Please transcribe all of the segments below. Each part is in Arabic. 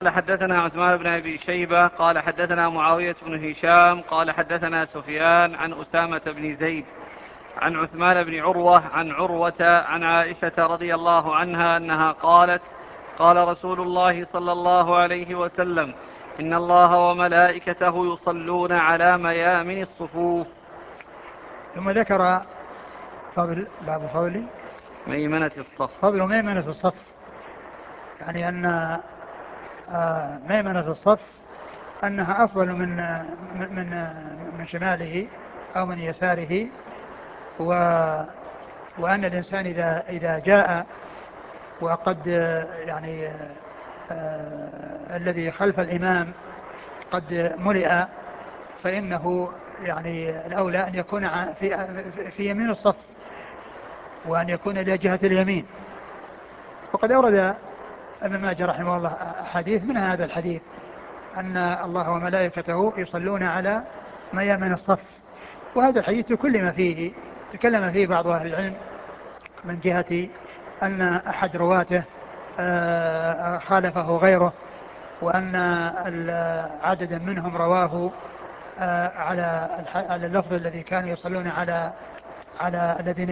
حدثنا عثمان بن أبي شيبة قال حدثنا معاوية بن هشام قال حدثنا سفيان عن أسامة بن زيد عن عثمان بن عروة عن عروة عن عائشة رضي الله عنها أنها قالت قال رسول الله صلى الله عليه وسلم إن الله وملائكته يصلون على ميامن الصفوف. ثم ذكر باب فضل ميمنة الصف. فضل ميمنة الصف، يعني أن ميمنة الصف أنها أفضل من شماله أو من يساره، وأن الإنسان إذا جاء وقد يعني الذي خلف الإمام قد ملئ، فإنه يعني الأولى أن يكون في يمين الصف، وأن يكون إلى جهة اليمين. وقد أورد ابن ماجه رحمه الله حديث من هذا الحديث أن الله وملائكته يصلون على ميامن الصف، وهذا الحديث تكلم فيه بعض أهل العلم من جهة أن أحد رواته خالفه غيره، وأن عددا منهم رواه على اللفظ الذي كانوا يصلون على الذين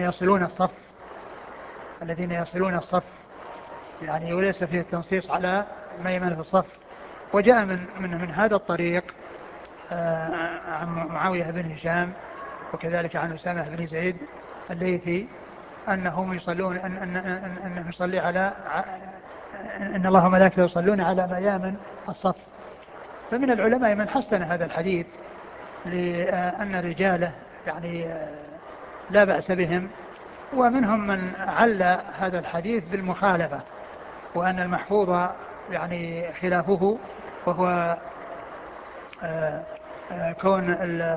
يصلون الصف يعني، وليس فيه التنصيص على ميمنة الصف. وجاء من هذا الطريق عن معاوية بن هشام وكذلك عن أسامة بن زيد الليثي أنهم يصلون أنه يصلي على إن الله وملائكته يصلون على ميامن الصف. فمن العلماء من حسن هذا الحديث لأن رجاله يعني لا بأس بهم، ومنهم من عل هذا الحديث بالمخالفة، وأن المحفوظ يعني خلافه، وهو كون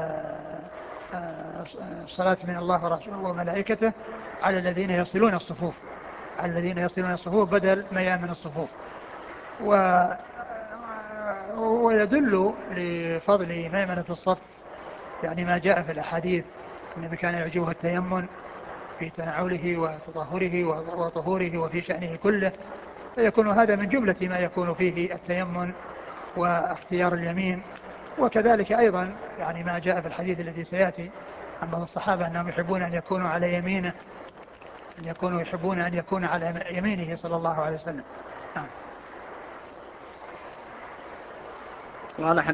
الصلاة من الله ورسوله وملائكته على الذين يصلون الصفوف بدل ميامن الصفوف. ويدل لفضل ميمنة الصف يعني ما جاء في الأحاديث أنه كان يعجبه التيمم في تنعله وطهوره وفي شأنه كله، فيكون هذا من جملة ما يكون فيه التيمم واختيار اليمين. وكذلك أيضا يعني ما جاء في الحديث الذي سيأتي عن بعض الصحابة أنهم يحبون أن يكونوا على يمينه، يحبون أن يكون على يمينه صلى الله عليه وسلم.